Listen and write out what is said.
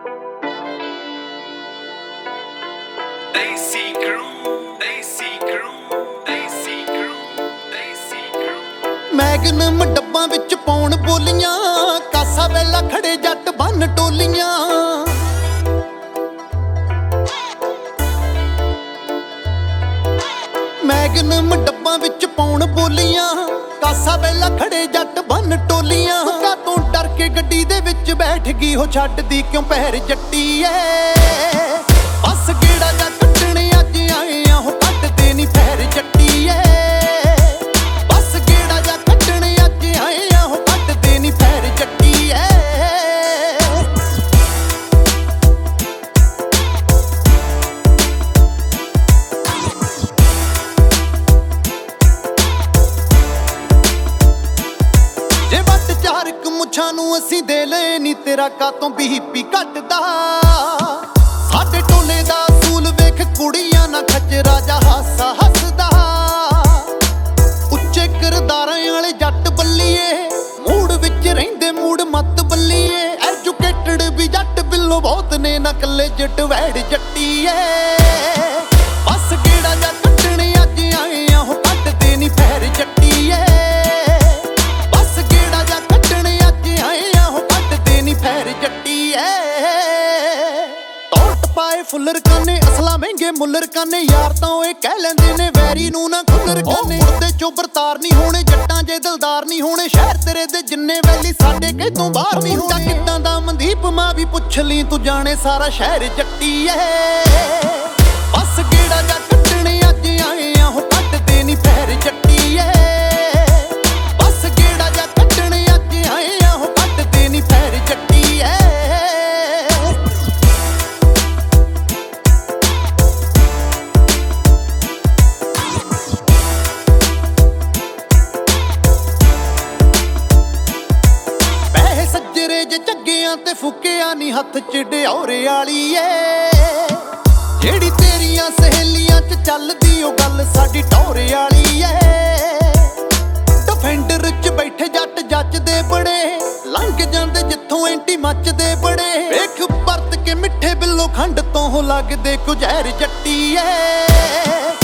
Magnum ਡੱਬਾਂ ਵਿੱਚ ਪਾਉਣ ਬੋਲੀਆਂ, ਕਾਸਾ ਵੇਲਾ ਖੜੇ ਜੱਟ ਬੰਨ ਟੋਲੀਆਂ। ਮੈਗਨਮ ਡੱਬਾਂ ਵਿੱਚ ਪਾਉਣ ਬੋਲੀਆਂ, ਕਾਸਾ ਵੇਲਾ ਖੜੇ ਜੱਟ ਬੰਨ ਟੋਲੀਆਂ। ਹੁੱਕਾ ਤੋਂ ਡਰ ਕੇ ਗੱਡੀ ਦੇ ਵਿੱਚ ਬੈਠ ਗਈ, ਹੋ ਛੱਡਦੀ ਕਿਉਂ ਪੈਰ ਜੱਟੀ ਐ। ਬਸ ਗੇੜਾ ਜਾ ਕੱਟਣ ਅੱਜ ਆਏ ਆ, ਹੋ ਕੱਟਦੇ ਨੀ ਪੈਰ ਜੱਟੀ ਐ। ਬਸ ਗੇੜਾ ਜਾ ਕੱਟਣ ਅੱਜ ਆਏ ਆ, ਹੋ ਕੱਟਦੇ ਨੀ ਪੈਰ ਜੱਟੀ ਐ। ਜੇ ਵੱਟ ਚਾਰ ਕ ਮੁੱਛਾਂ ਨੂੰ ਅਸੀਂ ਦੇ ਲੈ ਨੀ, ਤੇਰਾ ਕਾਤੋਂ ਬੀਪੀ ਘਟਦਾ। ਸਾਡੇ ਟੋਲੇ ਦਾ ਅਸੂਲ ਵੇਖ, ਕੁੜੀਆਂ ਨਾ ਖੱਚ ਰਾਜਾ ਹਾਸਾ ਹੱਸਦਾ। ਉੱਚੇ ਕਿਰਦਾਰਾਂ ਵਾਲੇ ਜੱਟ ਬੱਲੀਏ, ਮੂਡ ਵਿੱਚ ਰਹਿੰਦੇ ਮੂਡ ਮੱਤ ਬੱਲੀਏ। ਐਜੂਕੇਟਡ ਵੀ ਜੱਟ ਬਿੱਲੋ ਬਹੁਤ ਨੇ, ਨਾ ਕੱਲੇ ਜੱਟ ਵੈੜ ਜੱਟੀ ਐ। ਬਸ ਗੇੜਾ ਜਾ ਕੱਟਣ ਅੱਜ ਆਏ ਆ, ਹੋ ਕੱਟਦੇ ਨੀ ਪੈਰ ਜੱਟੀ ਐ। ਬਸ ਗੇੜਾ ਜਾ ਕੱਟਣ ਅੱਜ ਆਏ ਆ, ਹੋ ਕੱਟਦੇ ਨੀ ਪੈਰ ਜੱਟੀ ਐ। ਟੌਟ ਪਾਏ ਫੁੱਲਰ ਕਾਨੇ, ਅਸਲਾ ਮਹਿੰਗੇ ਮੁੱਲਰ ਕਾਨੇ। ਯਾਰ ਤਾਂ ਓਏ ਕਹਿ ਲੈਂਦੇ ਨੇ ਵੈਰੀ ਨੂੰ ਨਾ ਖੁੱਲਰ ਕਾਨੇ। ਮੁਰਦੇ ਚੋਂ ਬਰਤਾਰ ਨਹੀਂ ਹੋਣੇ, ਜੱਟਾਂ ਜੇ ਦਿਲਦਾਰ ਨਹੀਂ ਹੋਣੇ। ਸ਼ਹਿਰ ਤੇਰੇ ਦੇ ਜਿੰਨੇ ਵੈਲੀ, ਸਾਡੇ ਕਿਤੋਂ ਬਾਹਰ ਨਹੀਂ ਹੋਣੇ। ਕਿੱਦਾਂ ਦਾ ਮਨਦੀਪ ਮਾਂ ਵੀ ਪੁੱਛ ਲਈ, ਤੂੰ ਜਾਣੇ ਸਾਰਾ ਸ਼ਹਿਰ ਜੱਟੀ ਐ। ਬਸ ਗੇੜਾ ਜਾ ਕੱਟਣ ਅੱਜ ਆਏ ਆ, ਹੋ ਕੱਟਦੇ ਨੀ ਪੈਰ ਜੱਟੀ ਐ। ਬਸ ਗੇੜਾ ਜਾ ਕੱਟਣ ਅੱਜ ਆਏ ਆ, ਹੋ ਕੱਟਦੇ ਨੀ ਪੈਰ ਜੱਟੀ ਐ। ਪੈਸੇ ਸੱਜਰੇ ਜੇ ਝੱਗਿਆਂ ਤੇ ਫੁੱਕਿਆ ਨੀ, ਹੱਥ ਚ ਡਿਓਰੇ ਵਾਲੀ ਏ। ਜਿਹੜੀ ਤੇਰੀਆਂ ਸਹੇਲੀਆਂ ਚ ਚੱਲਦੀ ਉਹ ਗੱਲ, ਸਾਡੀ ਟੌਰੇ ਵਾਲੀ ਏ। ਡਿਫੈਂਡਰ ਚ ਬੈਠੇ ਜੱਟ ਜੱਜਦੇ ਬੜੇ, ਲੰਘ ਜਾਂਦੇ ਜਿੱਥੋਂ ਐਂਟੀ ਮੱਚਦੇ ਬੜੇ। ਵੇਖ ਵਰਤ ਕੇ ਮਿੱਠੇ ਬਿੱਲੋ ਖੰਡ ਤੋਂ ਲੱਗਦੇ ਕੁ ਜ਼ਹਿਰ ਜੱਟੀ ਏ।